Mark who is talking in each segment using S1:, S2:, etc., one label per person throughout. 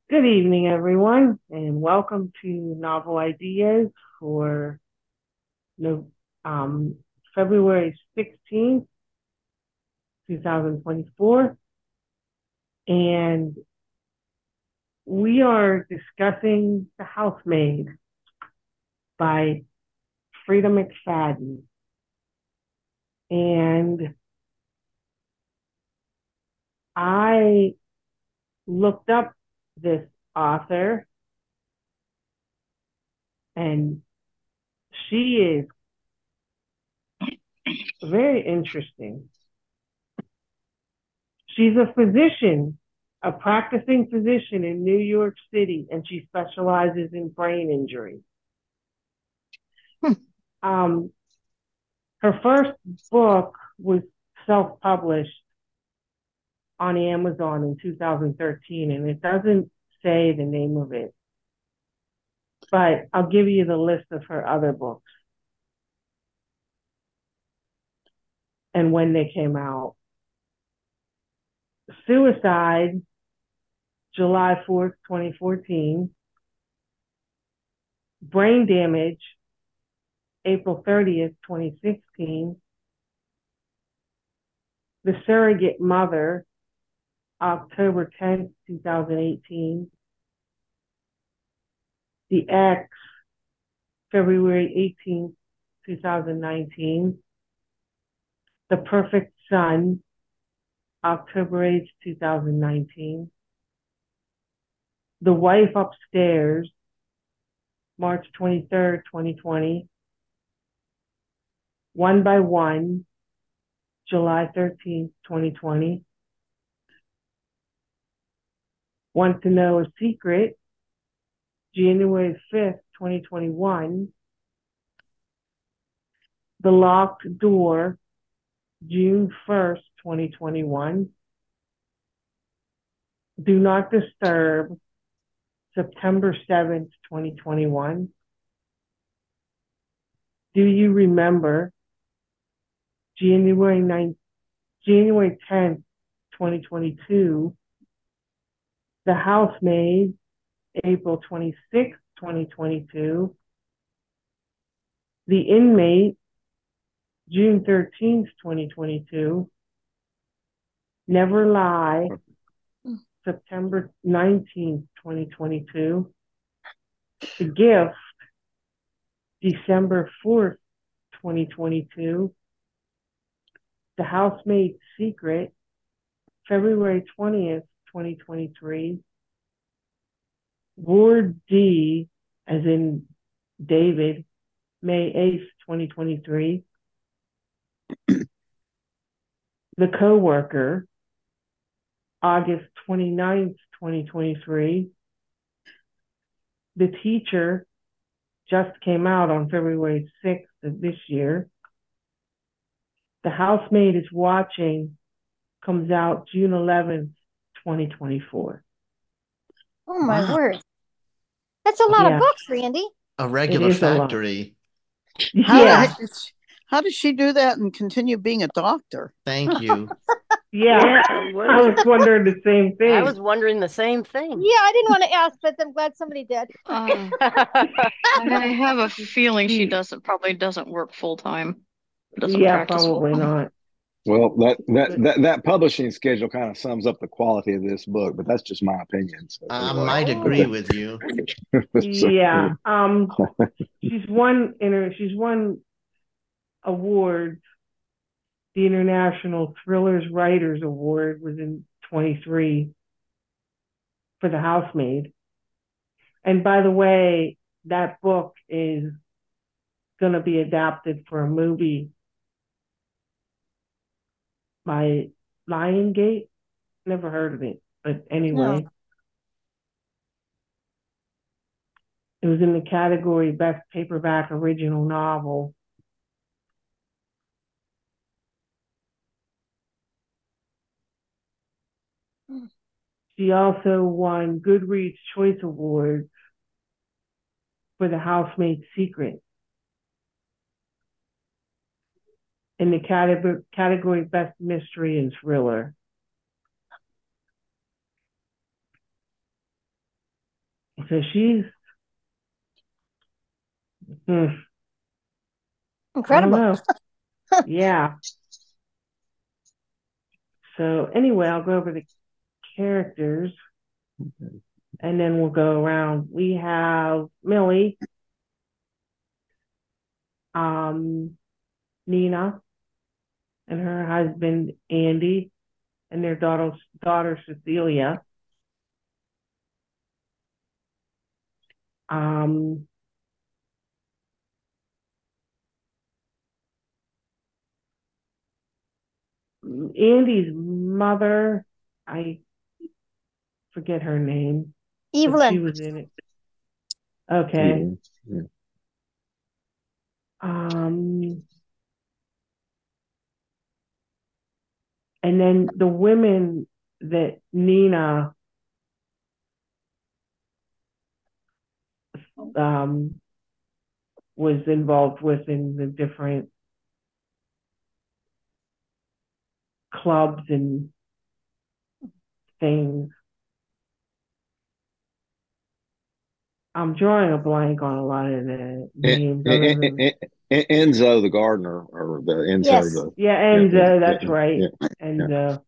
S1: Good evening, everyone, and welcome to Novel Ideas for no, um, February 16th, 2024. And we are discussing The Housemaid by Frida McFadden. And I looked up this author, and she is very interesting. She's a physician, a practicing physician in New York City, and she specializes in brain injury.
S2: Hmm.
S1: Um, Her first book was self-published on Amazon in 2013, and it doesn't say the name of it, but I'll give you the list of her other books and when they came out. Suicide, July 4th, 2014. Brain Damage, April 30th, 2016. The Surrogate Mother, October 10th, 2018. The X, February 18th, 2019. The Perfect Son, October 8th, 2019. The Wife Upstairs, March 23rd, 2020. One by One, July 13th, 2020. Want to Know a Secret, January 5th, 2021. The Locked Door, June 1st, 2021. Do Not Disturb, September 7th, 2021. Do You Remember, January 10th, 2022. The Housemaid, April 26th, 2022. The Inmate, June 13th, 2022. Never Lie, September 19th, 2022. The Gift, December 4th, 2022. The Housemaid's Secret, February 20th, 2023. Ward D, as in David, May 8th, 2023. The Coworker, August 29th, 2023. The Teacher just came out on February 6th of this year. The Housemaid is Watching comes out June 11th, 2024.
S2: Oh my
S3: Wow,
S2: word. That's a lot of
S1: Yeah,
S2: books, Randy.
S3: a
S1: it
S3: regular
S1: is a lot.
S3: factory.
S2: How
S1: Yeah,
S2: did how does she do that and continue being a doctor?
S3: Thank you.
S1: yeah.
S4: What
S1: I
S4: is,
S1: was wondering the same
S4: I
S1: thing.
S4: was wondering the same thing.
S2: Yeah, I didn't want to ask, but I'm glad somebody did.
S5: I have a feeling she
S1: She,
S5: probably doesn't work full time, doesn't
S1: yeah,
S5: practice full
S1: probably
S5: time.
S1: not.
S6: Well,
S1: But
S6: that publishing schedule kind of sums up the quality of this book, but that's just my opinion. So
S3: I
S6: anyway,
S3: might agree
S2: Oh,
S3: with you.
S6: so,
S1: yeah, she's won awards. The International Thrillers Writers Award was in 23 for The Housemaid. And by the way, that book is going to be adapted for a movie by Lionsgate. Never heard of it, but
S2: no.
S1: anyway, it was in the category Best Paperback Original Novel. She also won Goodreads Choice Awards for The Housemaid's Secret in the category Best Mystery and Thriller. So she's, I don't
S2: Incredible.
S1: know. Yeah. So anyway, I'll go over the characters and then we'll go around. We have Millie, Nina, and her husband Andy, and their daughter Cecilia. Andy's mother, I forget her name, but she
S2: Evelyn.
S1: was in it. Okay.
S6: Yeah.
S1: And then the women that Nina was involved with in the different clubs and things. I'm drawing a blank on a lot of the names.
S6: Enzo the gardener, or the Enzo
S2: Yes.
S6: the
S1: Enzo, that's right.
S6: Yeah.
S1: Enzo.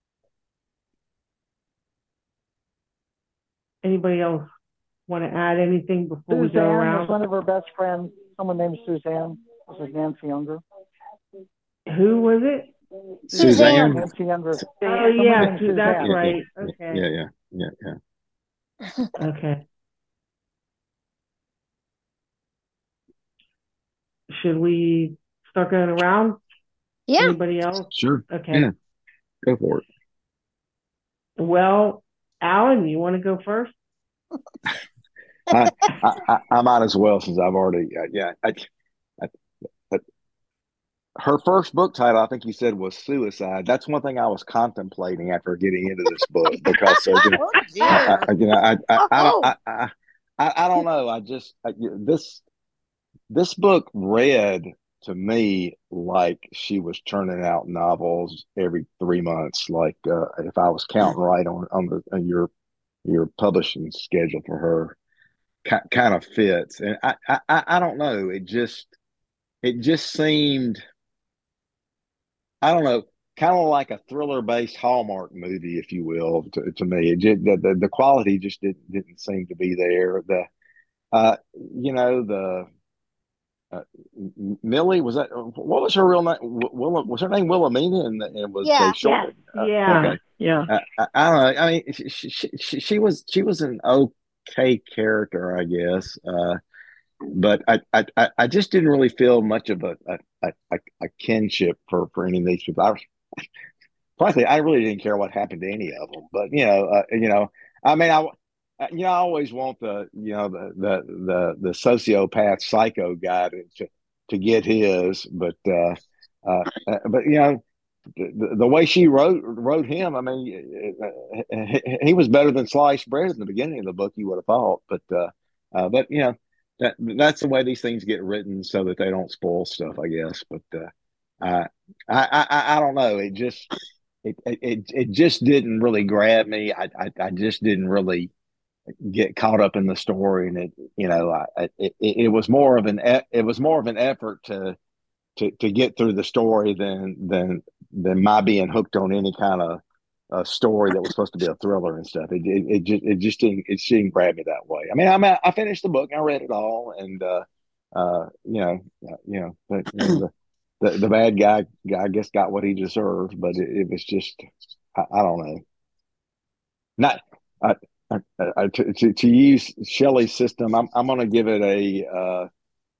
S1: Anybody else want to add anything before we go
S3: Suzanne
S1: around?
S3: was one of her best friends. Someone named Suzanne. This is Nancy Younger.
S1: Who was it?
S2: Suzanne.
S3: Nancy Younger.
S1: Oh yeah,
S3: Suzanne.
S1: that's
S6: Yeah,
S1: right. Okay.
S6: Yeah.
S1: Okay. Should we start going around?
S2: Yeah.
S1: Anybody else?
S6: Sure.
S1: Okay.
S6: Yeah. Go for it.
S1: Well, Alan, you want to go first?
S6: I might as well, since I've already. Her first book title, I think you said, was Suicide. That's one thing I was contemplating after getting into this book, because
S2: Oh, dear.
S6: I don't know. This book read to me like she was churning out novels every 3 months. Like, if I was counting right on your publishing schedule for her, kind of fits. And I don't know. It just seemed, I don't know, kind of like a thriller-based Hallmark movie, if you will, to me. The quality just didn't seem to be there. Millie, was that, what was her real name? Was her name Wilhelmina? And was
S2: Yeah.
S6: they short?
S1: Yeah.
S6: Okay.
S5: Yeah.
S6: I don't know. I mean, she was an okay character, I guess. But I just didn't really feel much of a kinship for any of these people. Frankly, I really didn't care what happened to any of them. But I mean, I always want the sociopath psycho guy to get his, but the way she wrote him, I mean, he was better than sliced bread in the beginning of the book, you would have thought. But that's the way these things get written, so that they don't spoil stuff, I guess. But I don't know. It just didn't really grab me. I just didn't really get caught up in the story, and it was more of an effort to get through the story than my being hooked on any kind of story that was supposed to be a thriller and stuff. It just didn't grab me that way. I mean, I finished the book, I read it all, and but the bad guy, I guess, got what he deserved, but it was just, I don't know. Not to use Shelley's system, I'm going to give it a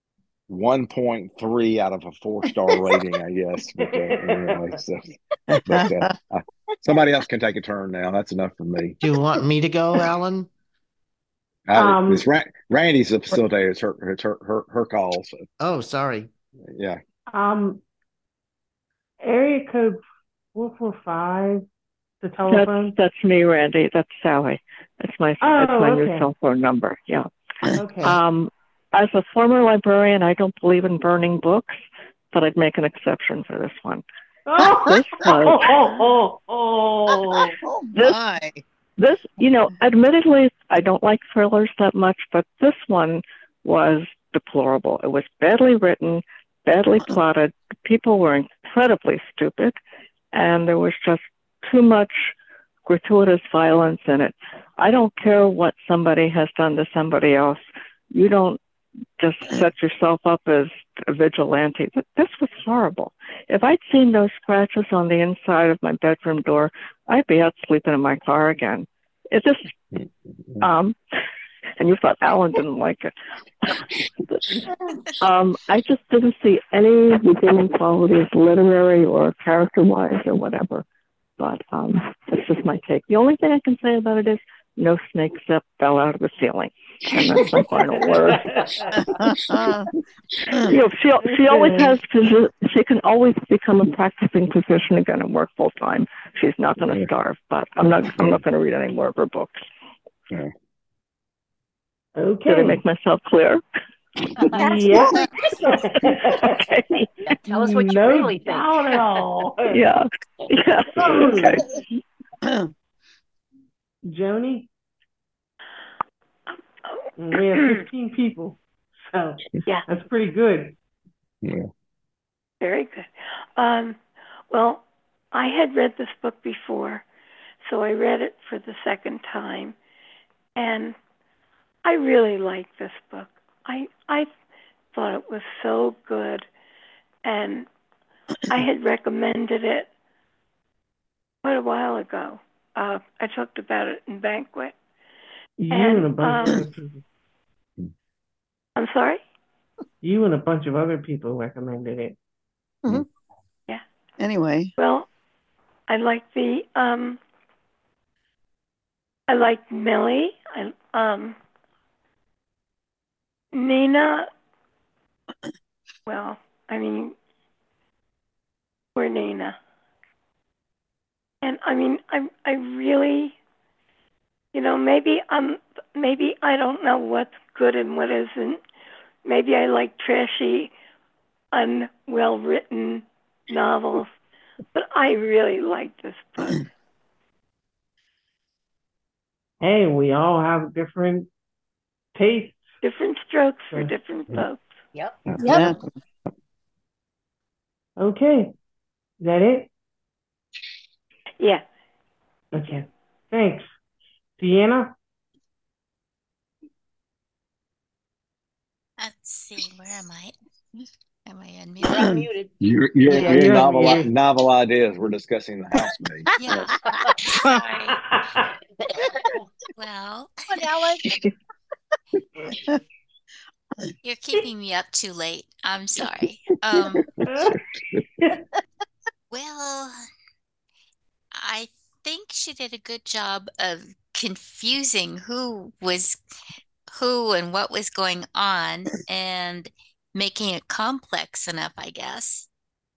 S6: 1.3 out of a 4-star rating, I guess. But anyway, somebody else can take a turn now. That's enough for me.
S4: Do you want me to go, Alan?
S6: It's Randy's the facilitator. It's her call. So.
S4: Oh, sorry.
S6: Yeah.
S1: Area code 445, the telephone.
S7: That's me, Randy. That's Sally. That's my new cell phone number. Yeah.
S1: Okay.
S7: As a former librarian, I don't believe in burning books, but I'd make an exception for this one.
S2: Oh, my.
S7: This, admittedly, I don't like thrillers that much, but this one was deplorable. It was badly written, badly plotted. People were incredibly stupid, and there was just too much gratuitous violence in it. I don't care what somebody has done to somebody else. You don't just set yourself up as a vigilante. This was horrible. If I'd seen those scratches on the inside of my bedroom door, I'd be out sleeping in my car again. It just, and you thought Alan didn't like it. I just didn't see any redeeming qualities, literary or character-wise or whatever. But that's just my take. The only thing I can say about it is no snake fell out of the ceiling. And that's my final word. She always has, she can always become a practicing physician again and work full time. She's not going to starve, but I'm not going to read any more of her books.
S6: Yeah.
S1: Okay.
S7: Did I make myself clear?
S1: Yeah.
S7: Okay.
S8: Tell us what you
S1: No
S8: really think.
S1: doubt at all.
S7: Yeah. Okay.
S1: Joni? We have 15 people, so
S9: Yeah.
S1: that's pretty good.
S6: Yeah.
S9: Very good. Well, I had read this book before, so I read it for the second time, and I really liked this book. I thought it was so good, and I had recommended it quite a while ago. I talked about it in Banquet.
S1: You and a bunch of other people.
S9: I'm sorry?
S1: You and a bunch of other people recommended it.
S2: Mm-hmm.
S9: Yeah.
S2: Anyway.
S9: Well, I like I like Millie. Nina. Well, I mean, poor Nina. And I mean, I really, maybe I don't know what's good and what isn't. Maybe I like trashy, unwell written novels, but I really like this book.
S1: Hey, we all have different tastes.
S9: Different strokes for different folks.
S8: Yep.
S2: Yeah.
S1: Okay. Is that it?
S9: Yeah.
S1: Okay. Thanks. Deanna?
S10: Let's see, where am I? Am I unmuted?
S8: You're unmuted.
S6: Your novel
S1: unmuted.
S6: novel ideas. We're discussing the housemaid.
S10: Yeah.
S6: Yes.
S10: Sorry. Well,
S8: Come on, Alan.
S10: you're keeping me up too late. I'm sorry. Well, I think she did a good job of confusing who was who and what was going on and making it complex enough, I guess.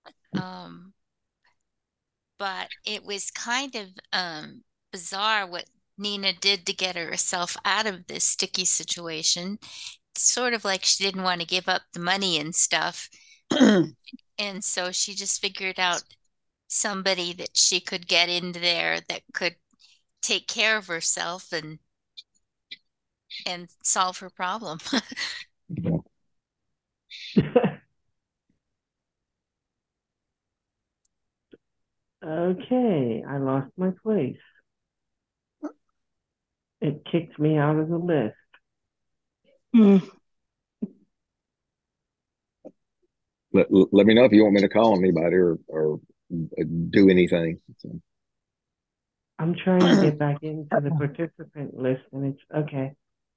S10: But it was kind of bizarre what Nina did to get herself out of this sticky situation. Sort of like she didn't want to give up the money and stuff. And so she just figured out somebody that she could get into there that could take care of herself and solve her problem.
S1: Okay, I lost my place. It kicked me out of the list.
S6: Let me know if you want me to call anybody or do anything. So.
S1: I'm trying to get back into the participant list, and it's okay.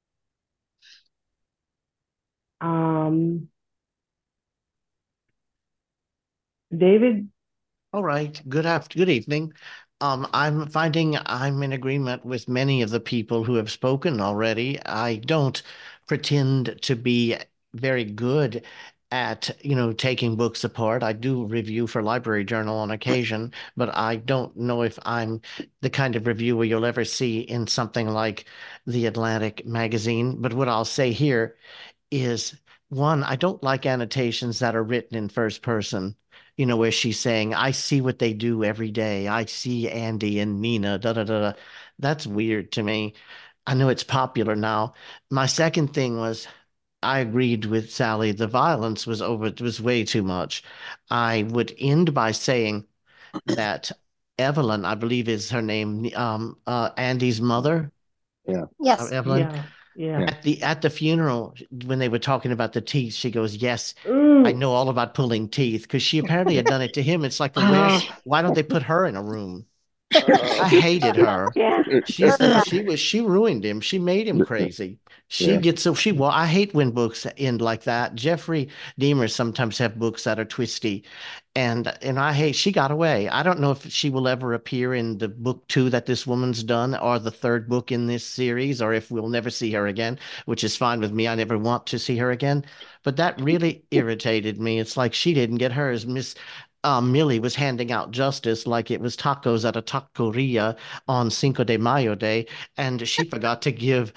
S1: David?
S4: All right. Good evening. I'm finding I'm in agreement with many of the people who have spoken already. I don't pretend to be very good at, taking books apart. I do review for Library Journal on occasion, but I don't know if I'm the kind of reviewer you'll ever see in something like the Atlantic magazine. But what I'll say here is, one, I don't like annotations that are written in first person. where she's saying, I see what they do every day. I see Andy and Nina, da da da da. That's weird to me. I know it's popular now. My second thing was I agreed with Sally. The violence was way too much. I would end by saying that Evelyn, I believe is her name, Andy's mother,
S6: Yeah.
S8: Yes.
S4: Evelyn.
S1: Yeah, yeah.
S6: Yeah.
S4: At the funeral, when they were talking about the teeth, she goes, "Yes, I
S1: Ooh.
S4: know all about pulling teeth," because she apparently had done it to him. It's like, well, why don't they put her in a room? I hated her.
S9: Yeah.
S4: She ruined him. She made him crazy. She
S6: Yeah.
S4: gets so she well, I hate when books end like that. Jeffrey Deemer sometimes have books that are twisty. And I hate she got away. I don't know if she will ever appear in the book two that this woman's done or the third book in this series, or if we'll never see her again, which is fine with me. I never want to see her again. But that really irritated me. It's like she didn't get hers. Miss Millie was handing out justice like it was tacos at a taqueria on Cinco de Mayo Day, and she forgot to give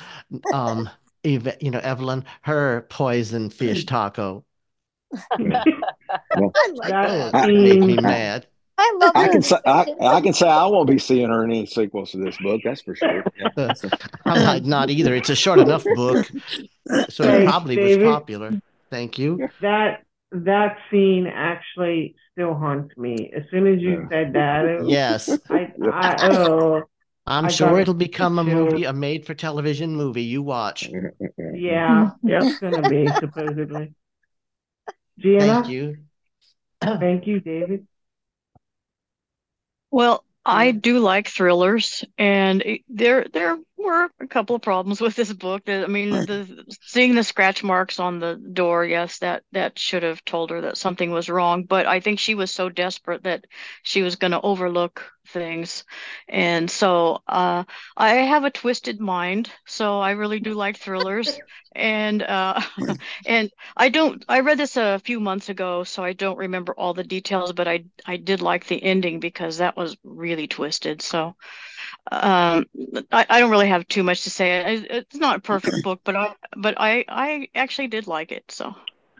S4: Evelyn her poison fish taco.
S6: Yeah. Well,
S8: I like
S1: That
S8: that.
S4: It made me
S1: scene,
S4: mad.
S8: I love
S6: I
S8: the
S6: can say
S8: discussions.
S6: I can say I won't be seeing her in any sequels to this book. That's for sure. Yeah.
S4: I might not either. It's a short enough book, so it
S1: thanks,
S4: probably was
S1: David.
S4: popular. Thank you.
S1: That scene actually still haunts me. As soon as you
S6: Yeah.
S1: said that,
S4: Yes, I'm
S1: I
S4: sure
S1: got
S4: it'll become a movie,
S1: chills.
S4: a made-for-television movie. You watch.
S1: Yeah,
S7: Yeah.
S1: it's gonna be supposedly.
S4: Thank
S1: Gianna,
S4: you.
S1: thank you, David.
S5: Well, I
S1: Yeah.
S5: do like thrillers, and there were a couple of problems with this book. I mean, the seeing the scratch marks on the door, yes, that should have told her that something was wrong. But I think she was so desperate that she was going to overlook things, and so I have a twisted mind, so I really do like thrillers, and and I read this a few months ago, so I don't remember all the details, but I did like the ending because that was really twisted. So um I don't really have too much to say. It's not a perfect book, but I actually did like it. So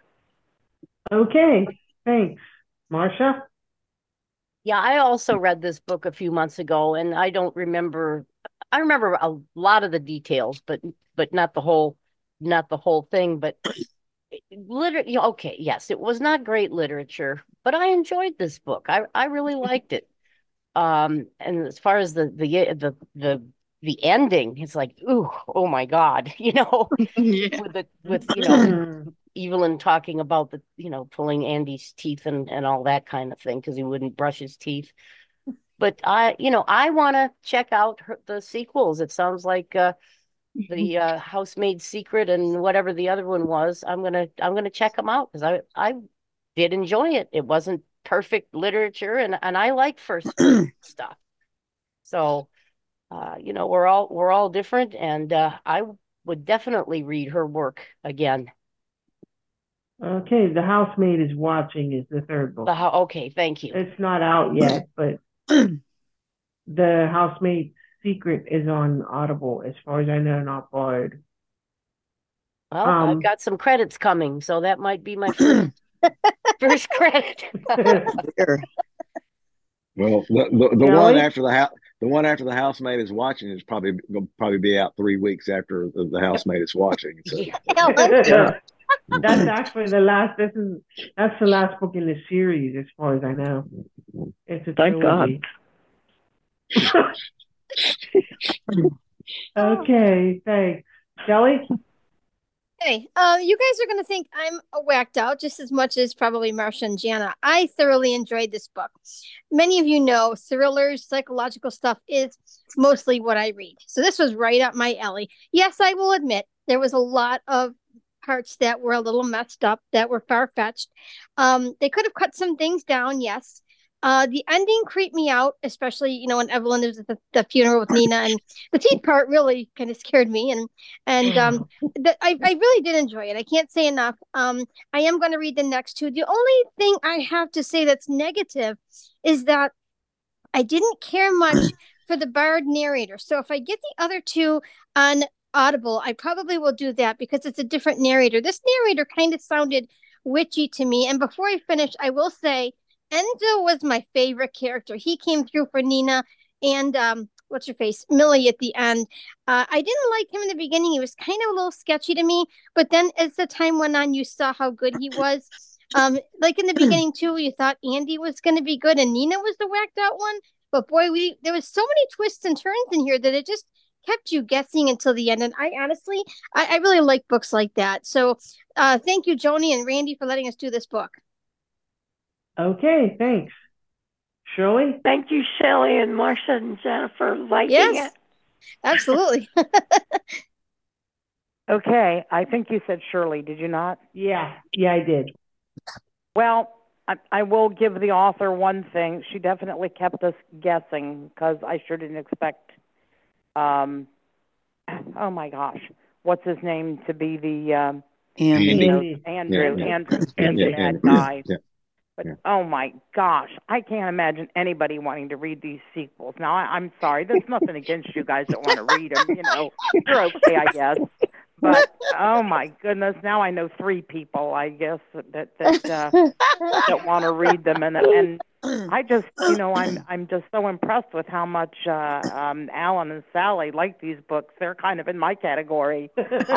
S1: Okay, thanks. Marcia?
S8: Yeah, I also read this book a few months ago, and I don't remember. I remember a lot of the details, but not the whole thing. But literally, okay, yes, it was not great literature, but I enjoyed this book. I really liked it. And as far as the ending, it's like, ooh, oh my God,
S5: yeah.
S8: with
S1: Hmm.
S8: Evelyn talking about pulling Andy's teeth and all that kind of thing because he wouldn't brush his teeth. But I want to check out the sequels. It sounds like the Housemaid Secret and whatever the other one was. I'm gonna check them out because I did enjoy it. It wasn't perfect literature, and I like first stuff. So we're all different, and I would definitely read her work again.
S1: Okay, The Housemaid is Watching is the third book.
S8: Okay, thank you.
S1: It's not out yet, but The Housemaid Secret is on Audible, as far as I know, not Bard.
S8: Well, I've got some credits coming, so that might be my first credit.
S2: There.
S6: Well, the one
S1: Kelly?
S6: after the housemaid is watching is probably be out 3 weeks after the housemaid is watching. So
S8: Yeah.
S1: Yeah. That's actually that's the last book in the series, as far as I know. It's a
S7: Thank God.
S1: trilogy. Okay, thanks. Kelly?
S11: Hey, you guys are going to think I'm whacked out just as much as probably Marcia and Jana. I thoroughly enjoyed this book. Many of you know thrillers, psychological stuff is mostly what I read. So this was right up my alley. Yes, I will admit there was a lot of parts that were a little messed up, that were far-fetched. They could have cut some things down, yes. The ending creeped me out, especially when Evelyn was at the funeral with Nina, and the teeth part really kind of scared me. And I really did enjoy it. I can't say enough. I am going to read the next two. The only thing I have to say that's negative is that I didn't care much for the Bard narrator. So if I get the other two on Audible, I probably will do that because it's a different narrator. This narrator kind of sounded witchy to me. And before I finish, I will say Enzo was my favorite character. He came through for Nina and what's her face, Millie at the end. I didn't like him in the beginning. He was kind of a little sketchy to me, but then as the time went on, you saw how good he was. Like in the beginning too, you thought Andy was going to be good and Nina was the whacked out one. But boy, there was so many twists and turns in here that it just kept you guessing until the end. And I honestly, I really like books like that. So thank you, Joni and Randy, for letting us do this book.
S1: Okay, thanks. Shirley?
S9: Thank you, Shelley and Marcia and Jennifer, liking
S11: Yes,
S9: it.
S11: absolutely.
S3: Okay, I think you said Shirley, did you not?
S1: Yeah, I did.
S3: Well, I will give the author one thing. She definitely kept us guessing because I sure didn't expect, oh my gosh, what's his name to be the,
S2: Andy.
S3: Andrew,
S6: Yeah.
S3: Andrew,
S6: Yeah.
S3: the bad guy.
S6: Yeah.
S3: But
S6: Yeah.
S3: oh my gosh, I can't imagine anybody wanting to read these sequels. Now, I'm sorry, there's nothing against you guys that want to read them. You're okay, I guess. But oh my goodness, now I know 3 people, I guess, that want to read them, and I just, I'm just so impressed with how much Alan and Sally like these books. They're kind of in my category.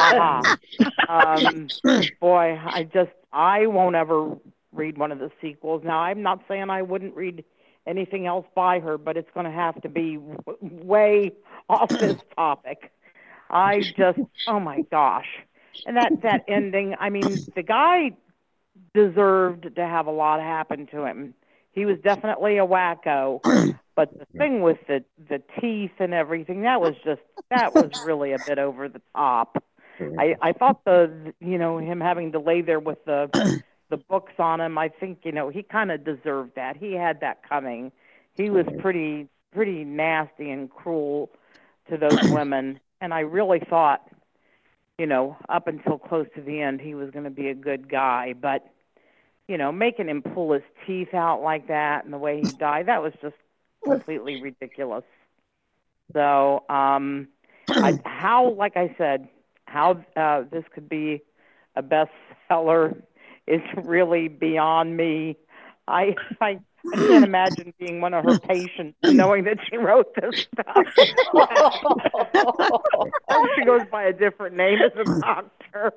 S3: Boy, I won't ever read one of the sequels. Now, I'm not saying I wouldn't read anything else by her, but it's going to have to be way off this topic. I just, oh my gosh. And that ending, I mean, the guy deserved to have a lot happen to him. He was definitely a wacko, but the thing with the teeth and everything, that was really a bit over the top. I thought him having to lay there with the books on him, I think, he kind of deserved that. He had that coming. He was pretty nasty and cruel to those women. And I really thought, up until close to the end, he was going to be a good guy. But, making him pull his teeth out like that and the way he died, that was just completely ridiculous. So, like I said, how this could be a bestseller is really beyond me. I can't imagine being one of her patients knowing that she wrote this stuff. She goes by a different name as a doctor.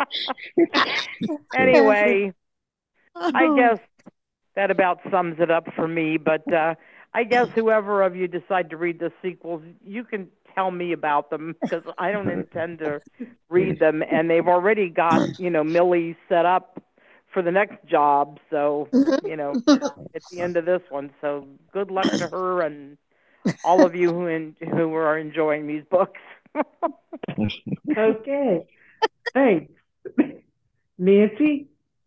S3: Anyway, I guess that about sums it up for me. But I guess whoever of you decide to read the sequels, you can tell me about them because I don't intend to read them. And they've already got, Millie set up for the next job. So, at the end of this one. So good luck to her and all of you who are enjoying these books.
S1: Okay, thanks. Nancy?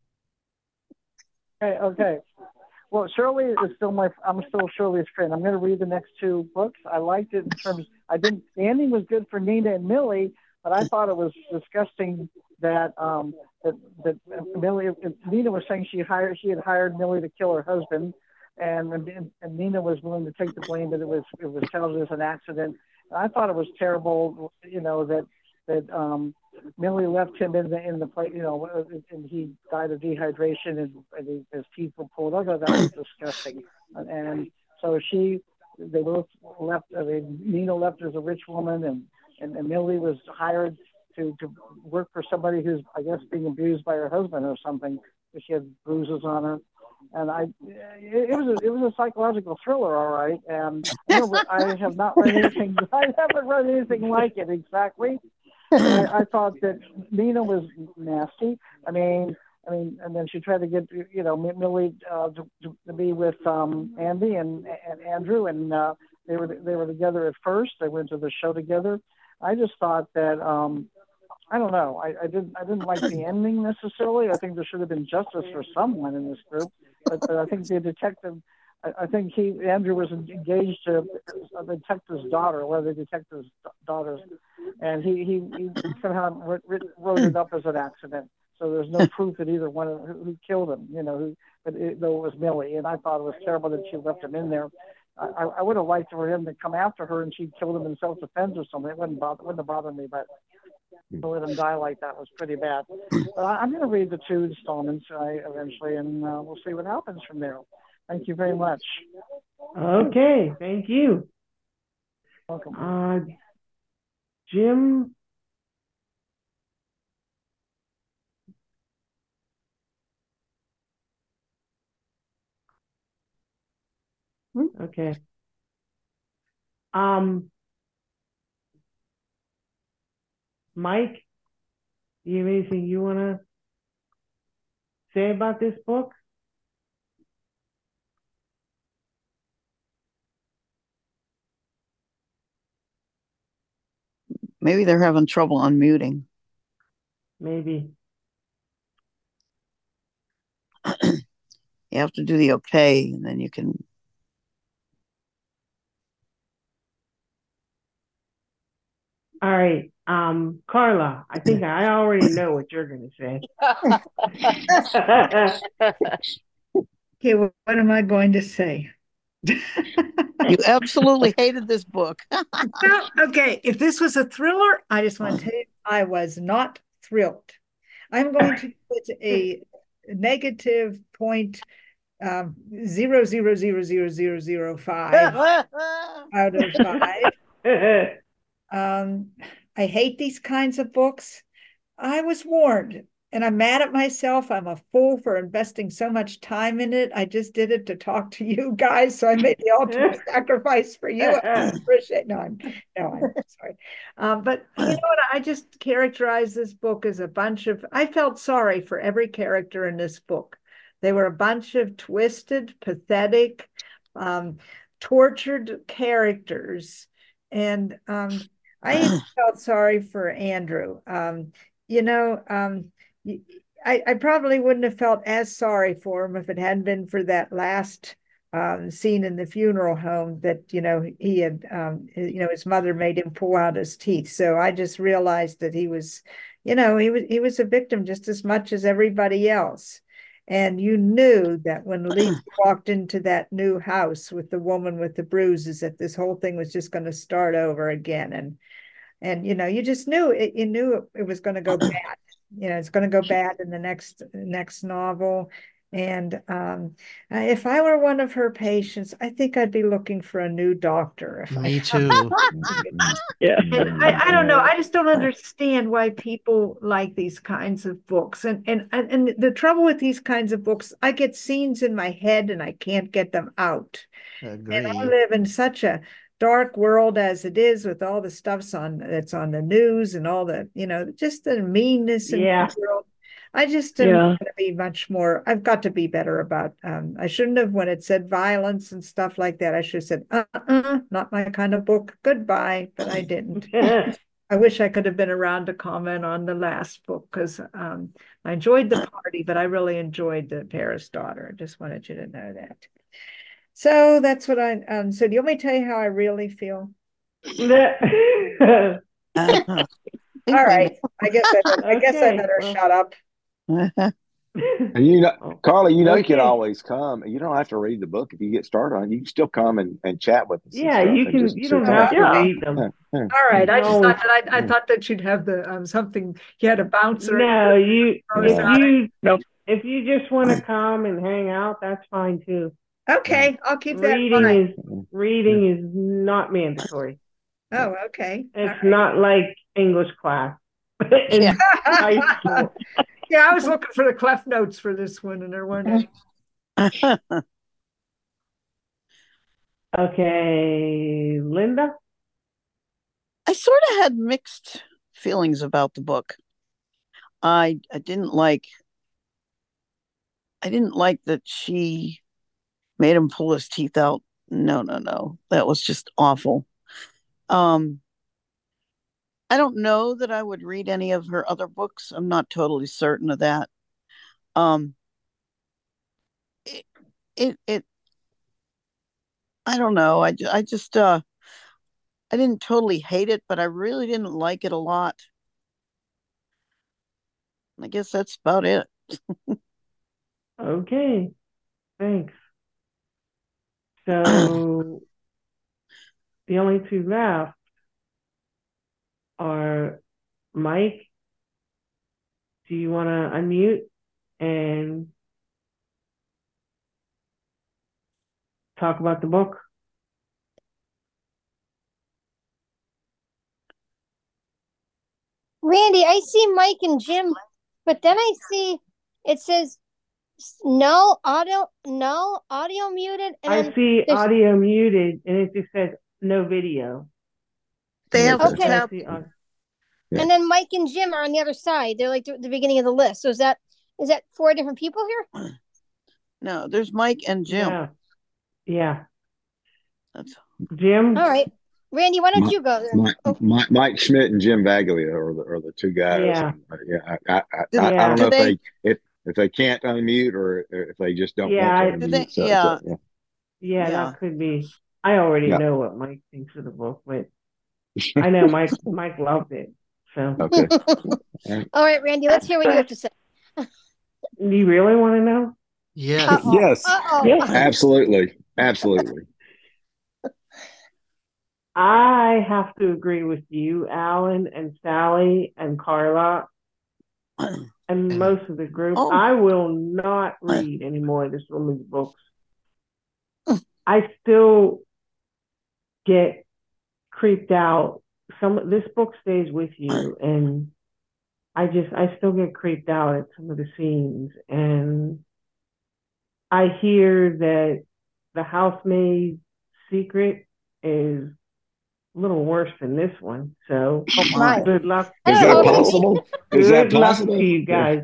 S3: Okay.
S12: Well, Shirley is I'm still Shirley's friend. I'm going to read the next 2 books. I liked it in terms, the ending was good for Nina and Millie, but I thought it was disgusting that that Millie, Nina was saying she had hired Millie to kill her husband, and Nina was willing to take the blame that it was touted as an accident. I thought it was terrible, that Millie left him in the place, and he died of dehydration and his teeth were pulled. I thought that was disgusting. And so they both left. Nina left as a rich woman, and Millie was hired to work for somebody who's, I guess, being abused by her husband or something, because she had bruises on her. And it was a psychological thriller, all right. And I have not read anything. I haven't read anything like it exactly. I thought that Nina was nasty. I mean, and then she tried to get Millie to be with Andy and Andrew, and they were together at first. They went to the show together. I just thought that I don't know. I didn't like the ending necessarily. I think there should have been justice for someone in this group, but I think the detective. I think Andrew was engaged to a detective's daughter, one of the detective's daughters, and he somehow wrote it up as an accident. So there's no proof that either one who killed him, though it was Millie. And I thought it was terrible that she left him in there. I would have liked for him to come after her and she killed him in self-defense or something. It wouldn't have bothered me, but to let him die like that was pretty bad. But I'm going to read the 2 installments eventually, and we'll see what happens from there. Thank you very much.
S1: Okay, thank you.
S12: Welcome.
S1: Jim. Okay. Mike, do you have anything you want to say about this book?
S2: Maybe they're having trouble unmuting.
S1: Maybe.
S2: You have to do the okay, and then you can.
S1: All right. Carla, I think I already know what you're going to say.
S13: Okay, what am I going to say?
S2: You absolutely hated this book.
S13: Well, okay, if this was a thriller, I just want to tell you, I was not thrilled. I'm going to put a negative point 0.000005 out of 5. I hate these kinds of books. I was warned, and I'm mad at myself. I'm a fool for investing so much time in it. I just did it to talk to you guys, so I made the ultimate sacrifice for you. I appreciate. I'm sorry, but you know what? I just characterize this book as a bunch of. I felt sorry for every character in this book. They were a bunch of twisted, pathetic, tortured characters, and I even felt sorry for Andrew. You know, I probably wouldn't have felt as sorry for him if it hadn't been for that last scene in the funeral home that, you know, he had, his mother made him pull out his teeth. So I just realized that he was, he was a victim just as much as everybody else. And you knew that when Lisa walked into that new house with the woman with the bruises, that this whole thing was just going to start over again. And you just knew it. You knew it was going to go bad. It's going to go bad in the next novel. And if I were one of her patients, I think I'd be looking for a new doctor.
S4: Me too.
S13: Yeah. And I don't know. I just don't understand why people like these kinds of books. And the trouble with these kinds of books, I get scenes in my head and I can't get them out.
S4: Agree.
S13: And I live in such a dark world as it is, with all the stuffs that's on the news and all the, just the meanness in the world. I just am going to be much more. I've got to be better about. I shouldn't have, when it said violence and stuff like that, I should have said, not my kind of book. Goodbye. But I didn't. I wish I could have been around to comment on the last book, because I enjoyed the party, but I really enjoyed the Paris Daughter. I just wanted you to know that. So that's what so do you want me to tell you how I really feel? All right. I guess I better shut up.
S6: And Carly, you can always come. You don't have to read the book if you get started on it. You can still come and chat with us.
S1: Yeah, you can. You don't have to read them.
S13: All right. I just thought that I thought that you'd have the something. You had a bouncer.
S1: No, if you just want to come and hang out, that's fine too.
S13: Okay, I'll keep that in mind.
S1: Reading is not mandatory.
S13: Oh, okay.
S1: It's not like English class in high school.
S13: Yeah, I was looking for the Clef Notes for this one, and there weren't any.
S1: Okay, Linda?
S2: I sort of had mixed feelings about the book. I didn't like that she made him pull his teeth out. No. That was just awful. I don't know that I would read any of her other books. I'm not totally certain of that. I don't know. I just I didn't totally hate it, but I really didn't like it a lot. I guess that's about it.
S1: Okay, thanks. So the only two left are Mike. Do you want to unmute? And talk about the book?
S11: Randy, I see Mike and Jim, but then I see it says no audio muted, and
S1: I
S11: then
S1: see
S11: there's
S1: audio muted, and it just says no video.
S2: They have to
S11: okay,
S1: I
S2: tap.
S1: see
S6: Yeah.
S11: and then Mike and Jim are on the other side. They're like the beginning of the list. So is that 4 different people here?
S2: No, there's Mike and Jim.
S1: No. Yeah.
S2: That's
S1: Jim.
S11: All right, Randy, why don't you go then?
S6: Mike Schmidt and Jim Baglia are the two guys.
S1: Yeah.
S6: Yeah. I
S1: Yeah.
S6: don't know
S2: Do
S6: if they can't unmute or if they just don't
S1: Yeah,
S6: want to unmute.
S2: yeah.
S6: yeah.
S1: Yeah,
S2: Yeah.
S1: that could be. I already
S6: Yeah.
S1: know what Mike thinks of the book, but I know Mike loved it. So
S6: Okay.
S11: All right, Randy, let's hear what you have to say.
S1: do you really want to know?
S4: Yes.
S11: Uh-oh.
S6: Yes.
S11: Uh-oh.
S9: Yes.
S6: Absolutely. Absolutely.
S1: I have to agree with you, Alan and Sally and Carla and most of the group.
S2: Oh.
S1: I will not read any more of this woman's books. I still get creeped out. This book stays with you, and I still get creeped out at some of the scenes, and I hear that the housemaid secret is a little worse than this one. So
S11: My.
S1: good luck.
S6: Is that possible? Is that
S1: Good luck
S6: possible?
S1: to you guys.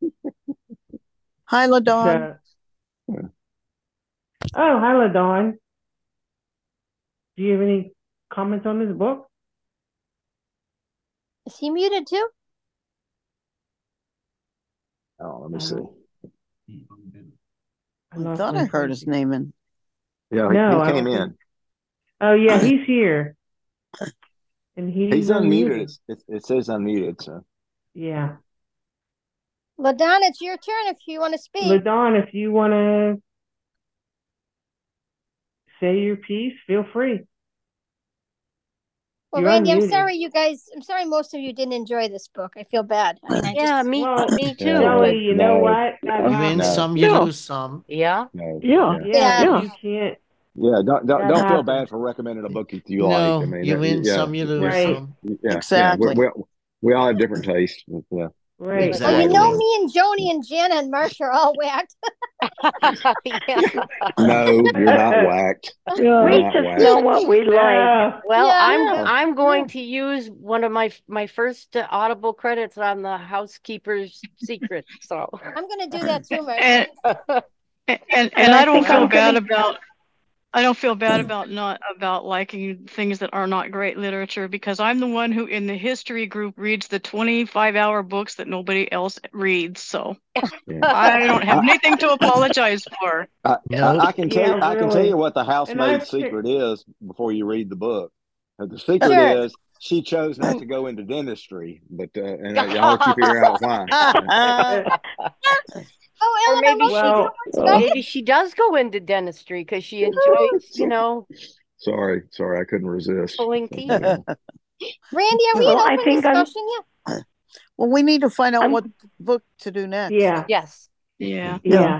S2: Hi, LaDawn.
S1: Oh, hi, LaDawn. Do you have any comments on this book?
S11: Is he muted too?
S6: Oh, let me see.
S2: I thought I heard his name in.
S6: Yeah,
S1: No,
S6: he
S1: I
S6: came
S1: don't
S6: in.
S1: think- Oh yeah, he's here. And
S6: He's unmuted. It says unmuted. So
S1: Yeah.
S11: LaDon, it's your turn if you want to speak.
S1: LaDawn, if you want to say your piece, feel free.
S11: Well,
S1: You're
S11: Randy, I'm
S1: unmuted.
S11: sorry you guys. I'm sorry most of you didn't enjoy this book. I feel bad. I mean,
S8: Yeah,
S11: just,
S8: me
S1: Well,
S8: too.
S1: Joey, you know
S6: No.
S1: what? That
S4: You win
S1: happens.
S4: some, you
S6: No.
S4: lose some.
S8: Yeah.
S6: no.
S12: Yeah.
S1: Yeah,
S11: Yeah.
S1: you can't.
S6: Yeah, don't
S1: That
S6: feel
S1: happens.
S6: bad for recommending a book that you like. I
S4: No,
S6: mean,
S4: you win
S6: yeah,
S4: some, you lose
S1: Right.
S4: some.
S6: yeah,
S2: Exactly.
S6: Yeah, we all have different tastes. Yeah,
S1: Right.
S2: Exactly.
S11: well, you know,
S4: Exactly.
S11: me and Joni and Jana and Marcia are all whacked.
S8: Yeah.
S6: no, you're not whacked.
S9: We
S6: You're not
S9: just
S6: whacked.
S9: know what we like.
S1: Yeah.
S8: Well,
S11: Yeah.
S8: I'm going to use one of my first Audible credits on the Housekeeper's Secret. So
S11: I'm going to do that too, Marcia.
S5: And
S9: And
S5: I
S9: I
S5: don't
S9: think
S5: feel
S9: I'm
S5: bad
S9: gonna-
S5: about not about liking things that are not great literature, because I'm the one who in the history group reads the 25-hour books that nobody else reads. So
S6: Yeah.
S5: I don't have anything to apologize for.
S4: No.
S6: I can tell
S1: Yeah,
S6: you, I can tell
S1: really.
S6: you what the
S1: And I
S6: housemaid's
S1: think-
S6: secret is before you read the book. The secret
S11: Sure.
S6: is she chose not to go into dentistry, but and I'll let you figure out why.
S11: Oh,
S8: or
S11: Ellen,
S8: maybe
S11: I love
S8: she
S11: you.
S8: maybe she does go into dentistry because she enjoys,
S6: Sorry, I couldn't resist.
S8: pulling teeth.
S11: Randy, are we
S9: Well,
S11: in
S9: I
S11: open
S9: think I'm-
S11: discussion yet?
S2: Well, we need to find out
S9: I'm-
S2: what book to do next.
S1: Yeah.
S8: Yes.
S5: Yeah.
S1: Yeah.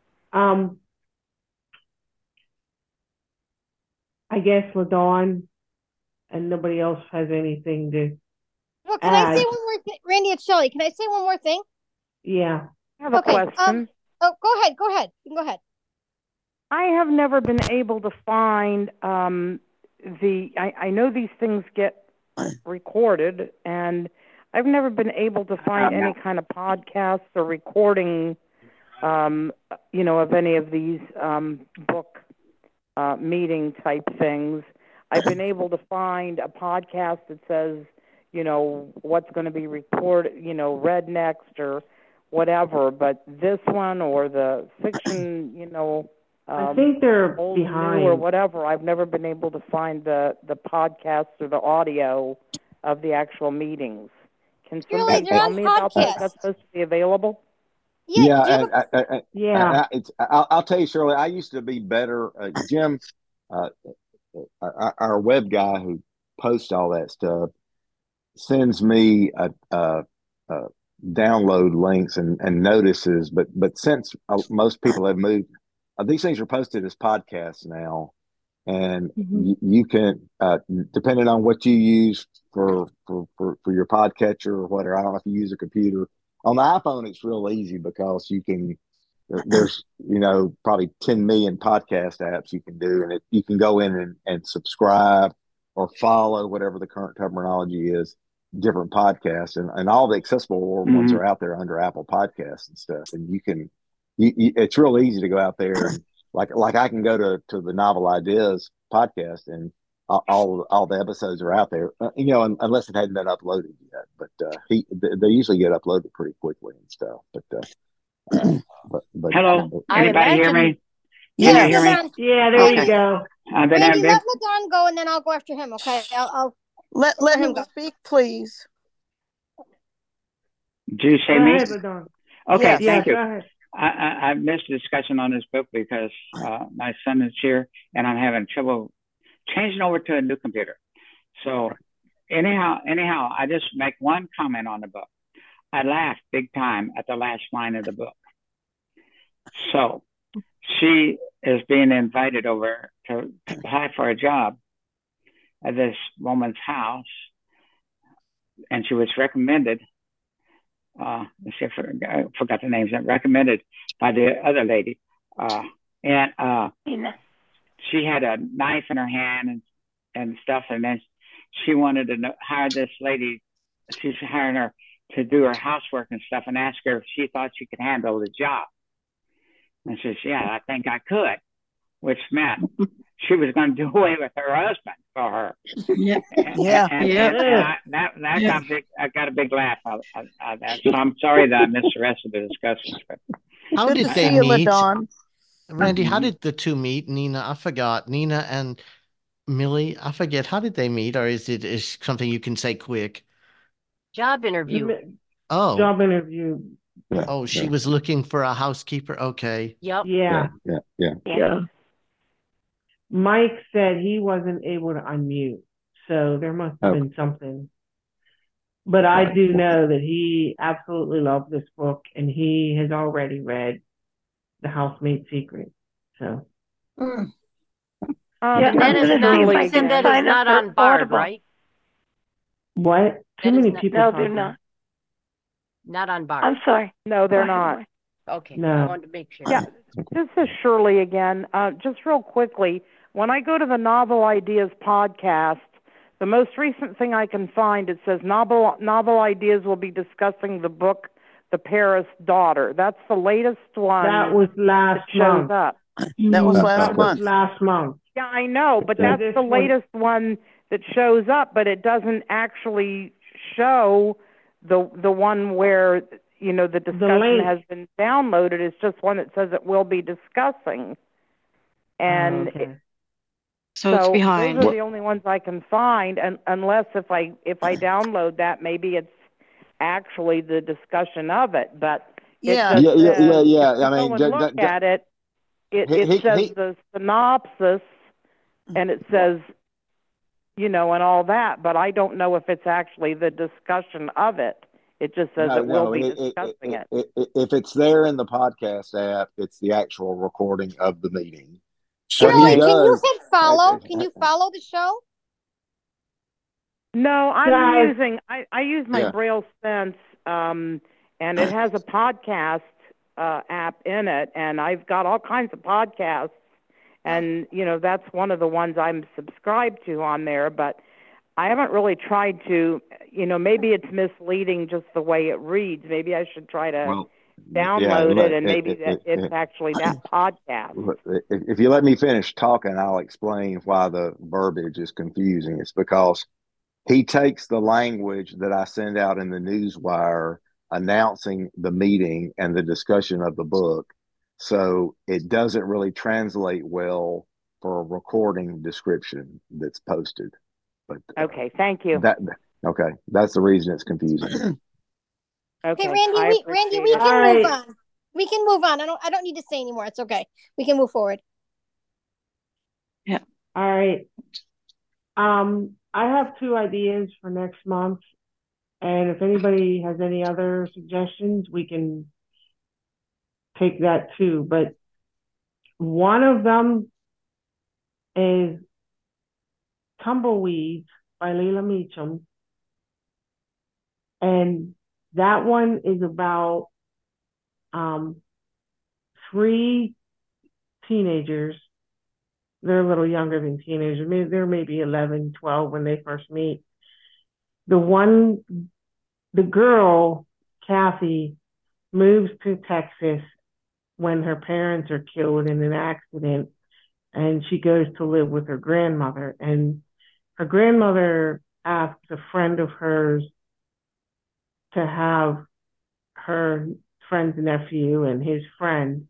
S1: I guess LaDawn and nobody else has anything to.
S11: Well, can I say
S1: Add.
S11: one more thing? Randy, it's Shelley. Can I say one more thing?
S1: Yeah.
S3: I have a
S11: Okay,
S3: question.
S11: Oh, go ahead. Go ahead. You can go ahead.
S3: I have never been able to find I know these things get recorded, and I've never been able to find any kind of podcasts or recording, of any of these book meeting type things. I've been able to find a podcast that says, what's going to be read next or whatever, but this one or the fiction,
S1: I think they're
S3: old new
S1: behind.
S3: or whatever, I've never been able to find the podcast or the audio of the actual meetings. Can
S11: Shirley,
S3: somebody
S11: they're
S3: tell
S11: on
S3: me about that?
S11: podcast.
S3: That's supposed to be available?
S11: Yeah. do you have a-
S1: Yeah.
S6: I'll tell you, Shirley. I used to be better. Jim, our web guy who posts all that stuff, sends me download links and notices. But since most people have moved these things are posted as podcasts now, and
S1: Mhm.
S6: you can, depending on what you use for your podcatcher or whatever. I don't know if you use a computer. On the iPhone, it's real easy because you can. There's probably 10 million podcast apps you can do, and you can go in and subscribe or follow whatever the current terminology is, different podcasts, and all the accessible ones are out there under Apple Podcasts and stuff, and it's real easy to go out there and like I can go to the Novel Ideas podcast, and all the episodes are out there, unless it hadn't been uploaded yet. But they usually get uploaded pretty quickly and stuff. But
S14: Hello,
S8: I
S14: anybody hear
S8: imagine.
S14: me? Can
S11: Yes,
S14: you hear me?
S11: Ladon.
S1: Yeah, there
S14: Okay.
S1: you go.
S14: Then
S11: Randy, let Ladon go, and then I'll go after him. Okay, I'll
S2: Let
S11: him
S2: him
S11: go.
S2: speak, please.
S14: do you say
S1: Go
S14: me?
S1: ahead, Ladon.
S14: Okay,
S2: Yes.
S1: Yeah,
S14: thank you.
S1: go ahead.
S14: I missed the discussion on this book because my son is here and I'm having trouble changing over to a new computer. So anyhow, I just make one comment on the book. I laughed big time at the last line of the book. So she is being invited over to apply for a job at this woman's house, and she was recommended. Let's see, I forgot the names. Recommended by the other lady, and she had a knife in her hand and stuff, and then she wanted to hire this lady. She's hiring her to do her housework and stuff, and asked her if she thought she could handle the job. And she says, "Yeah, I think I could," which meant she was going to do away with her husband for her.
S2: Yeah.
S14: That got big. I got a big laugh out of that. So I'm sorry that I missed the rest of the discussion. But
S4: How
S2: Good
S4: did
S2: to
S4: they
S2: see you,
S4: meet?
S2: Ladon.
S4: Randy, how did the two meet? Nina, I forgot. Nina and Millie, I forget. How did they meet, or is it something you can say quick?
S8: Job interview.
S4: Oh,
S1: Job interview.
S4: oh, she was looking for a housekeeper. Okay.
S8: Yep.
S1: Yeah.
S6: Yeah.
S1: Mike said he wasn't able to unmute, so there must have been something. But I do know that he absolutely loved this book, and he has already read The Housemaid's Secret. So.
S9: Yeah,
S8: that is not,
S9: Shirley
S8: that is not on Bard, right?
S1: What? Too many people.
S9: No, they're not.
S8: Not on Bard.
S9: I'm sorry.
S3: No, they're not.
S8: Okay,
S1: No.
S8: I wanted to make sure.
S3: Yeah, this is Shirley again. Just real quickly, when I go to the Novel Ideas podcast, the most recent thing I can find, it says Novel Ideas will be discussing the book The Paris Daughter. That's the latest one.
S1: That was last
S3: shows
S1: month.
S3: up.
S2: That was last month.
S1: Last month.
S3: Yeah, I know, but that's the latest one that shows up, but it doesn't actually show the one where, the discussion has been downloaded. It's just one that says it will be discussing. And
S5: so it's behind.
S3: Those are the only ones I can find, and unless if I download that, maybe it's actually the discussion of it. But
S6: Yeah.
S3: I mean,
S6: look
S3: at it. It says the synopsis, and it says, and all that, but I don't know if it's actually the discussion of it. It just says will be discussing it.
S6: If it's there in the podcast app, it's the actual recording of the meeting.
S11: Shirley, can you hit follow? Can you follow the show?
S3: No, I use my
S6: Yeah.
S3: Braille Sense, and it has a podcast app in it, and I've got all kinds of podcasts, and that's one of the ones I'm subscribed to on there, but I haven't really tried to, maybe it's misleading just the way it reads. Maybe I should try to download it, and maybe it's actually that podcast.
S6: If you let me finish talking, I'll explain why the verbiage is confusing. It's because he takes the language that I send out in the newswire announcing the meeting and the discussion of the book. So it doesn't really translate well for a recording description that's posted. But
S3: okay, thank you.
S6: That's the reason it's confusing.
S3: Okay,
S11: Randy, we can move on. We can move on. I don't need to say anymore. It's okay. We can move forward.
S1: Yeah. All right. I have 2 ideas for next month, and if anybody has any other suggestions, we can take that too. But One of them is Tumbleweeds by Leila Meacham. And that one is about three teenagers. They're a little younger than teenagers. Maybe they're maybe 11, 12 when they first meet. The girl, Kathy, moves to Texas when her parents are killed in an accident, and she goes to live with her grandmother. And her grandmother asks a friend of hers to have her friend's nephew and his friend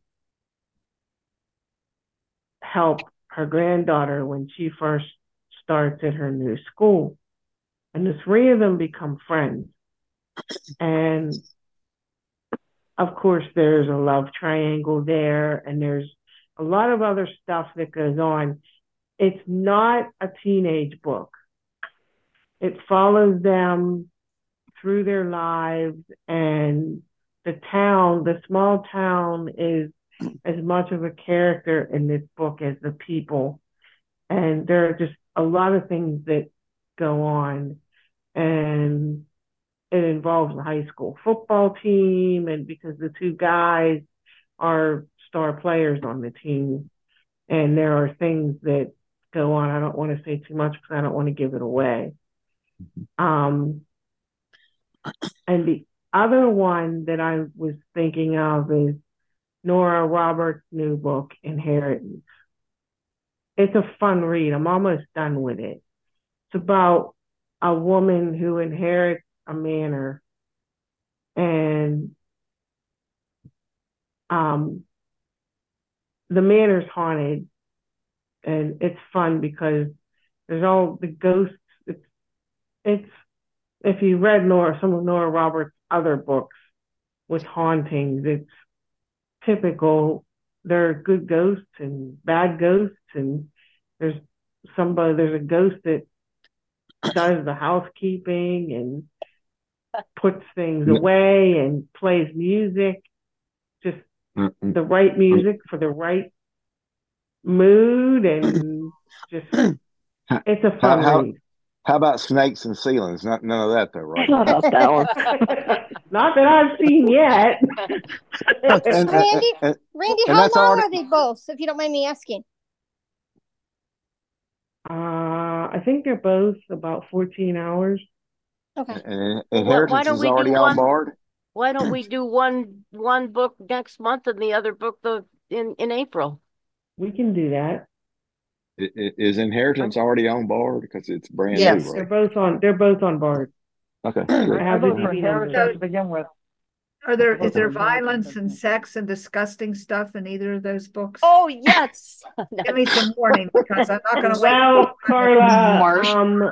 S1: help her granddaughter when she first starts at her new school. And the three of them become friends. And of course, there's a love triangle there, and there's a lot of other stuff that goes on. It's not a teenage book. It follows them through their lives, and the small town is as much of a character in this book as the people. And there are just a lot of things that go on. And it involves a high school football team, and because the two guys are star players on the team, and there are things that go on. I don't want to say too much because I don't want to give it away. And the other one that I was thinking of is Nora Roberts' new book, Inheritance. It's a fun read. I'm almost done with it. It's about a woman who inherits a manor, and the manor's haunted, and it's fun because there's all the ghosts. It's if you read some of Nora Roberts' other books with hauntings, it's typical. There are good ghosts and bad ghosts, and there's a ghost that does the housekeeping and puts things away and plays music, just the right music for the right mood, and just it's a fun read.
S6: How about Snakes and Ceilings? None of that though, right?
S7: Not about that one.
S1: Not that I've seen yet.
S11: Randy, how long are they both, if you don't mind me asking?
S1: I think they're both about 14 hours.
S11: Okay.
S6: Inheritance is already on board.
S8: Why don't we do one book next month and the other book in April?
S1: We can do that.
S6: Is Inheritance already on board because it's brand new?
S1: Yes,
S6: Right?
S1: they're both on board.
S6: Okay.
S1: I have the
S12: vote for
S1: DVD
S12: Inheritance
S1: number.
S12: to begin with.
S13: Is there violence and sex and disgusting stuff in either of those books?
S8: Oh yes.
S13: Give me some warning because I'm not going to wait.
S1: Well, Carla,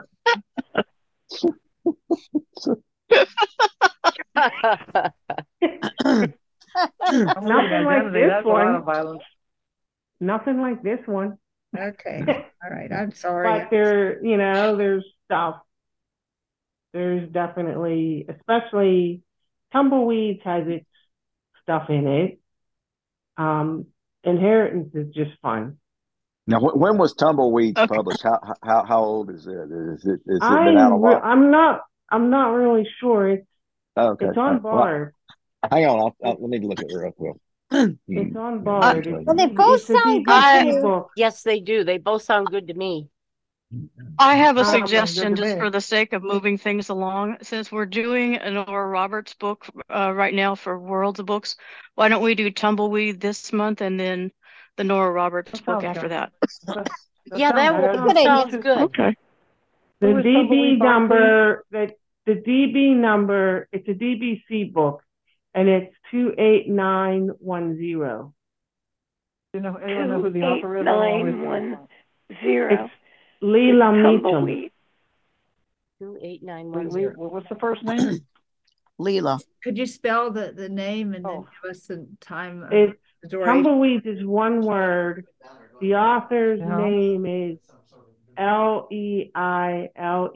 S1: nothing like this one. Nothing like this one.
S13: Okay. All right. I'm sorry.
S1: But there's stuff. There's definitely, especially Tumbleweeds has its stuff in it. Inheritance is just fun.
S6: Now, when was Tumbleweeds published? How old is it? Is it been out a while?
S1: I'm not really sure. It's on Bard.
S6: Hang on, let me look at it real quick.
S1: It's on Bard.
S11: Well, they both sound good to me.
S8: Yes, they do. They both sound good to me.
S5: I have a suggestion just for the sake of moving things along. Since we're doing a Nora Roberts book right now for Worlds of Books, why don't we do Tumbleweed this month and then the Nora Roberts book after that?
S8: Yeah, that sounds good.
S1: Okay. The DB number, it's a DBC book, and it's 28910.
S12: You know who the author is?
S9: 28910.
S1: It's Leila Meacham.
S8: 28910.
S12: What's the first name?
S2: Leila.
S13: Could you spell the name and then give us the time?
S1: It's Tumbleweeds is one word. The author's name is Leila.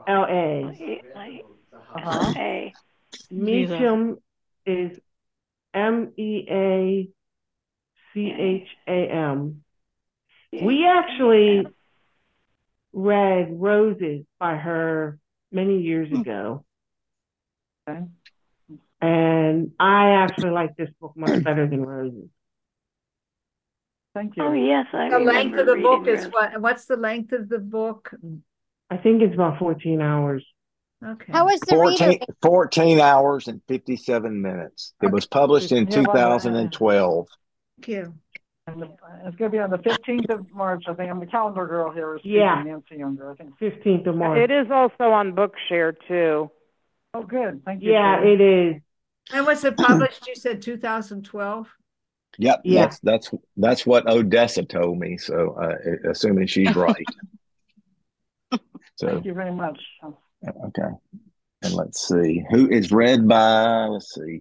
S1: Meacham is Meacham. We actually read Roses by her many years ago.
S12: Okay.
S1: And I actually like this book much better than Roses.
S12: Thank you.
S9: Oh yes, I
S13: The length
S9: remember
S13: of the book
S9: reading
S13: is
S9: Rose.
S13: what? What's the length of the book?
S1: I think it's about 14 hours.
S13: Okay.
S11: How was the reader?
S6: 14 hours and 57 minutes. It was published in
S12: Yeah, well,
S6: 2012.
S13: Thank you.
S12: And it's going to be on the 15th of March, I think. I'm the calendar girl here.
S1: Yeah.
S12: Nancy Younger, I think.
S1: 15th of March.
S3: It is also on Bookshare too.
S12: Oh, good. Thank you.
S1: Yeah,
S12: Sherry.
S1: it is.
S13: And was it published? You said 2012?
S6: Yep,
S1: Yeah.
S6: that's what Odessa told me. So assuming she's right. So
S12: Thank you very much.
S6: okay, and let's see who is read by. Let's see,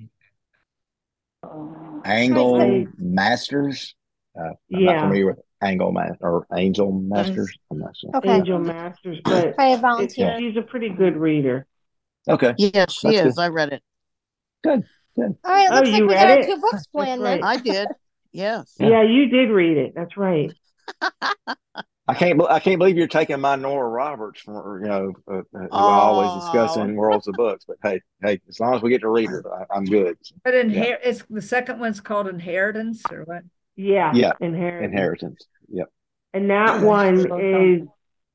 S6: Angle Masters. I'm not familiar with Angel Masters. I'm not sure.
S11: Okay.
S1: Angel Masters, but
S11: Try a volunteer.
S1: she's a pretty good reader.
S6: Okay.
S2: Yeah, she
S6: That's
S2: is.
S6: good.
S2: I read it.
S6: Good.
S11: All right,
S1: Oh,
S11: looks like
S1: you
S11: we
S1: read
S11: got our
S1: it?
S11: 2 books planned
S1: right.
S11: then.
S2: I did. Yes.
S1: Yeah, you did read it. That's right.
S6: I can't believe you're taking my Nora Roberts from who I always discuss in Worlds of Books. But hey, as long as we get to read her, I'm good.
S13: But it's the second one's called Inheritance or what?
S1: Yeah.
S6: Inheritance. Yep.
S1: And that one is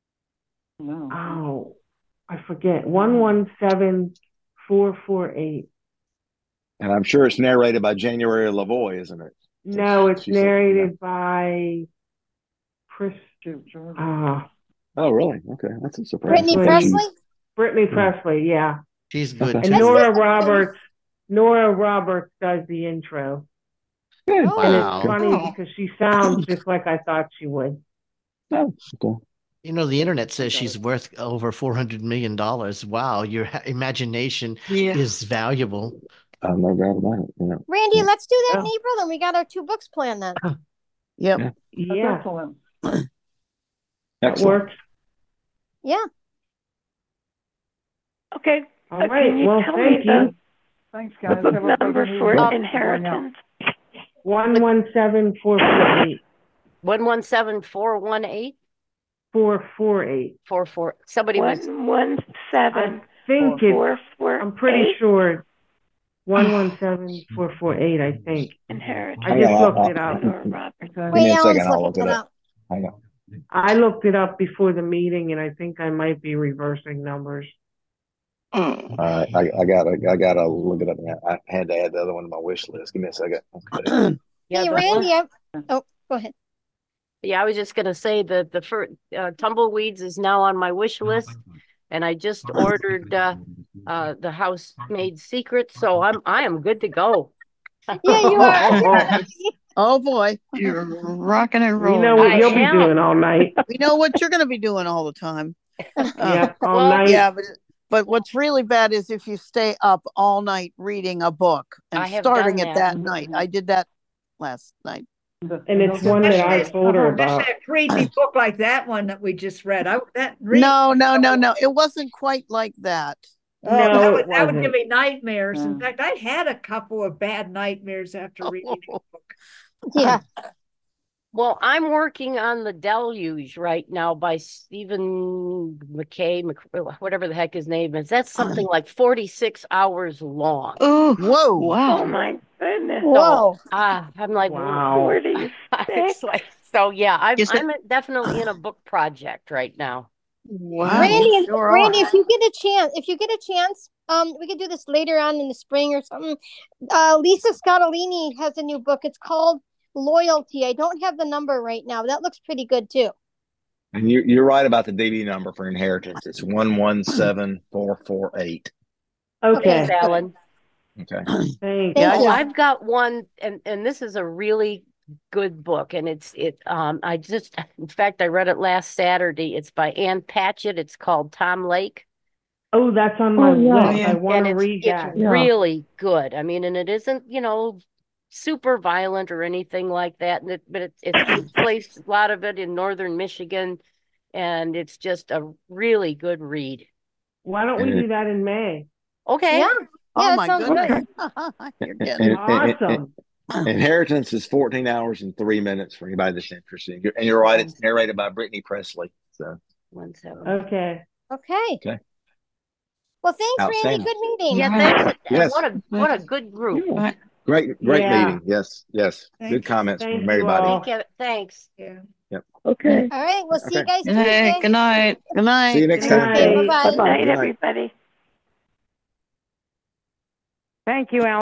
S1: I forget 117448.
S6: And I'm sure it's narrated by January Lavoie, isn't it?
S1: No, it's narrated by Chris.
S6: Oh, really? Okay, that's a surprise.
S11: Brittany Presley?
S1: Brittany Presley, yeah.
S4: She's good.
S1: And Nora Roberts does the intro.
S6: Good.
S1: And it's funny because she sounds just like I thought she would.
S6: Oh, okay.
S4: You know, the internet says she's worth over $400 million. Wow, your imagination is valuable.
S6: No doubt about it. Yeah.
S11: Randy, let's do that in April, and we got our 2 books planned then.
S2: Yep.
S1: Yeah.
S12: Excellent.
S1: That works.
S11: Yeah.
S9: Okay.
S1: All right.
S9: Can you
S1: Well,
S9: tell
S1: thank
S9: me
S1: you.
S12: Thanks, guys.
S9: the book number for Inheritance?
S1: 117448.
S8: 117418?
S1: 448.
S8: 44. Somebody was
S9: 117.
S1: I think I'm pretty
S9: 448.
S1: sure 117448, I think.
S9: Inheritance.
S1: I just looked it up.
S6: Give me a second, I'll look it up. Hang on.
S1: I looked it up before the meeting, and I think I might be reversing numbers.
S6: All right, I gotta look it up now. I had to add the other one to my wish list. Give me a second. Okay.
S11: Hey, Randy. Go ahead.
S8: Yeah, I was just gonna say that the first Tumbleweeds is now on my wish list, and I just ordered the Housemaid Secret, so I am good to go.
S11: Yeah, you are.
S2: Oh boy,
S5: you're rocking and rolling.
S1: We know what you'll be doing all night.
S2: We know what you're going to be doing all the time.
S1: Yeah, all night.
S2: Yeah, but what's really bad is if you stay up all night reading a book and starting it that night. I did that last night.
S1: And it's one that I told her about.
S13: A creepy book like that one that we just read.
S2: No. It wasn't quite like that.
S13: Oh, that would give me nightmares. In fact, I had a couple of bad nightmares after reading the book.
S11: Yeah.
S8: Well, I'm working on The Deluge right now by Stephen McKay, whatever the heck his name is. That's something like 46 hours long.
S5: Oh,
S2: whoa.
S5: Wow.
S9: Oh, my goodness.
S11: Whoa.
S8: I'm like,
S1: wow.
S9: 46.
S8: So, yeah, I'm definitely in a book project right now.
S5: Wow.
S11: Randy, if you get a chance, we could do this later on in the spring or something. Lisa Scottolini has a new book. It's called Loyalty. I don't have the number right now. That looks pretty good too.
S6: And you're right about the DB number for Inheritance. It's 117448.
S1: Okay.
S8: Alan.
S6: Okay.
S11: Thank you.
S8: I've got one, and this is a really good book, and in fact I read it last Saturday. It's by Ann Patchett. It's called Tom Lake.
S1: Oh, that's on my list. I want to read that.
S8: It's really good. I mean, and it isn't, super violent or anything like that. But it's placed a lot of it in northern Michigan, and it's just a really good read.
S1: Why don't we do that in May?
S8: Okay.
S11: Yeah.
S2: Oh
S11: that
S2: my
S11: sounds
S2: goodness.
S11: nice.
S2: You're getting
S1: Awesome.
S6: Inheritance is 14 hours and 3 minutes for anybody that's interested. And you're right, it's narrated by Brittany Presley. So
S8: 1-7.
S1: Okay.
S11: Okay.
S6: Okay.
S11: Well, thanks, Randy.
S6: Outstanding.
S11: Good meeting.
S8: Yeah, thanks.
S6: Yes.
S8: What a good group.
S6: Great
S1: Yeah.
S6: meeting. Yes.
S13: Thank
S6: Good
S13: you.
S6: comments
S1: Thank
S6: from
S1: you
S6: everybody.
S1: all.
S8: Thanks.
S13: Yeah.
S6: Yep.
S7: Okay.
S11: All right. We'll see you
S6: Okay.
S11: guys
S5: Hey,
S11: Tuesday.
S5: good night.
S2: Good night.
S6: See you next
S1: Good
S6: time.
S1: night.
S11: Okay, bye-bye.
S9: Good night,
S6: Good night.
S9: everybody.
S3: Thank you, Al.